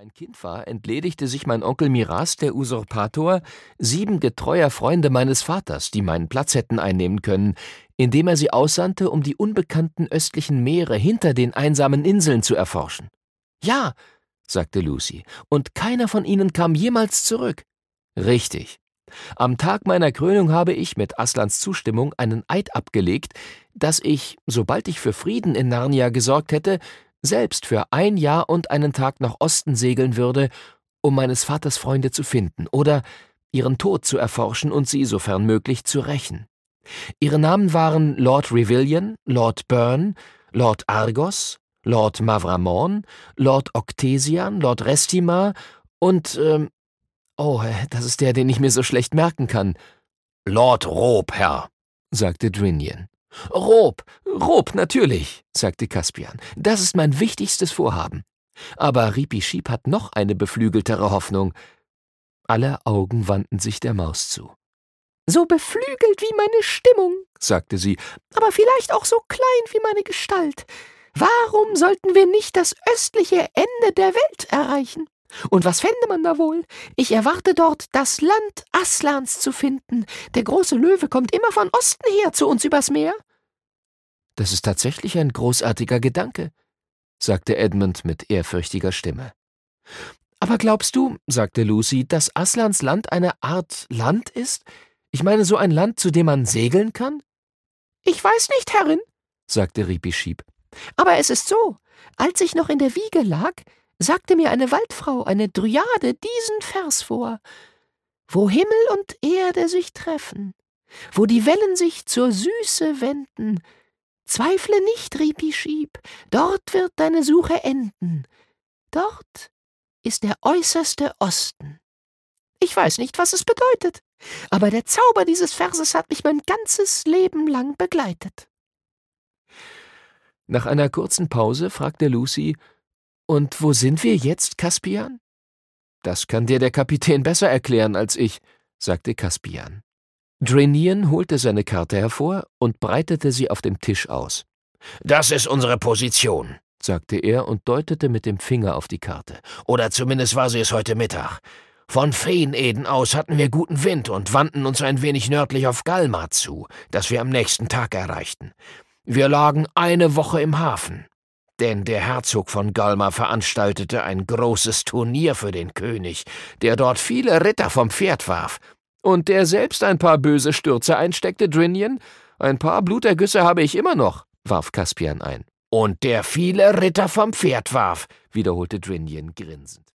ein Kind war, entledigte sich mein Onkel Miraz, der Usurpator, 7 getreuer Freunde meines Vaters, die meinen Platz hätten einnehmen können, indem er sie aussandte, um die unbekannten östlichen Meere hinter den einsamen Inseln zu erforschen. »Ja«, sagte Lucy, »und keiner von ihnen kam jemals zurück.« »Richtig. Am Tag meiner Krönung habe ich mit Aslans Zustimmung einen Eid abgelegt, dass ich, sobald ich für Frieden in Narnia gesorgt hätte, selbst für 1 Jahr und einen Tag nach Osten segeln würde, um meines Vaters Freunde zu finden oder ihren Tod zu erforschen und sie, sofern möglich, zu rächen. Ihre Namen waren Lord Revillion, Lord Byrne, Lord Argos, Lord Mavramorn, Lord Octesian, Lord Restimar und, das ist der, den ich mir so schlecht merken kann. »Lord Rob, Herr«, sagte Drinian. »Rob, natürlich«, sagte Caspian. »Das ist mein wichtigstes Vorhaben. Aber Ripi Schiep hat noch eine beflügeltere Hoffnung.« Alle Augen wandten sich der Maus zu. »So beflügelt wie meine Stimmung«, sagte sie, »aber vielleicht auch so klein wie meine Gestalt. Warum sollten wir nicht das östliche Ende der Welt erreichen? Und was fände man da wohl? Ich erwarte dort, das Land Aslans zu finden. Der große Löwe kommt immer von Osten her zu uns übers Meer.« »Das ist tatsächlich ein großartiger Gedanke«, sagte Edmund mit ehrfürchtiger Stimme. »Aber glaubst du«, sagte Lucy, »dass Aslans Land eine Art Land ist? Ich meine, so ein Land, zu dem man segeln kann?« »Ich weiß nicht, Herrin«, sagte Ripi Schiep. »Aber es ist so, als ich noch in der Wiege lag, sagte mir eine Waldfrau, eine Dryade, diesen Vers vor: Wo Himmel und Erde sich treffen, wo die Wellen sich zur Süße wenden, zweifle nicht, Ripi Schiep, dort wird deine Suche enden. Dort ist der äußerste Osten. Ich weiß nicht, was es bedeutet, aber der Zauber dieses Verses hat mich mein ganzes Leben lang begleitet.« Nach einer kurzen Pause fragte Lucy: »Und wo sind wir jetzt, Caspian?« »Das kann dir der Kapitän besser erklären als ich«, sagte Caspian. Drinian holte seine Karte hervor und breitete sie auf dem Tisch aus. »Das ist unsere Position«, sagte er und deutete mit dem Finger auf die Karte. »Oder zumindest war sie es heute Mittag. Von Feen-Eden aus hatten wir guten Wind und wandten uns ein wenig nördlich auf Galmar zu, das wir am nächsten Tag erreichten. Wir lagen 1 Woche im Hafen, denn der Herzog von Galmar veranstaltete ein großes Turnier für den König, der dort viele Ritter vom Pferd warf. Und der selbst ein paar böse Stürze einsteckte, Drinian. Ein paar Blutergüsse habe ich immer noch«, warf Caspian ein. »Und der viele Ritter vom Pferd warf«, wiederholte Drinian grinsend.